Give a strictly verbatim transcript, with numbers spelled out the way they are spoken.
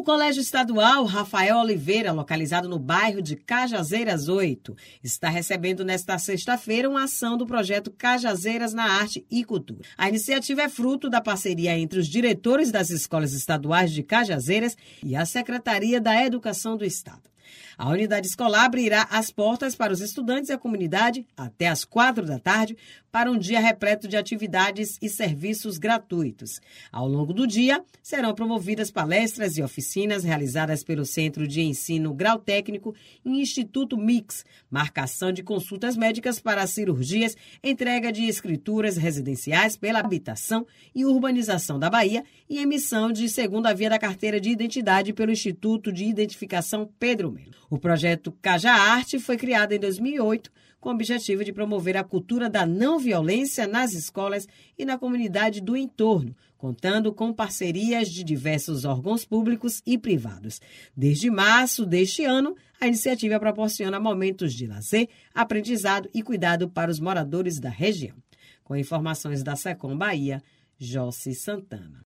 Colégio Estadual Rafael Oliveira, localizado no bairro de Cajazeiras oito, está recebendo nesta sexta-feira uma ação do projeto Cajazeiras na Arte e Cultura. A iniciativa é fruto da parceria entre os diretores das escolas estaduais de Cajazeiras e a Secretaria da Educação do Estado. A unidade escolar abrirá as portas para os estudantes e a comunidade até às quatro da tarde para um dia repleto de atividades e serviços gratuitos. Ao longo do dia, serão promovidas palestras e oficinas realizadas pelo Centro de Ensino Grau Técnico e Instituto Mix, marcação de consultas médicas para cirurgias, entrega de escrituras residenciais pela habitação e urbanização da Bahia e emissão de segunda via da carteira de identidade pelo Instituto de Identificação Pedro Melo. O projeto Caja Arte foi criado em dois mil e oito com o objetivo de promover a cultura da não violência nas escolas e na comunidade do entorno, contando com parcerias de diversos órgãos públicos e privados. Desde março deste ano, a iniciativa proporciona momentos de lazer, aprendizado e cuidado para os moradores da região. Com informações da Secom Bahia, Jossi Santana.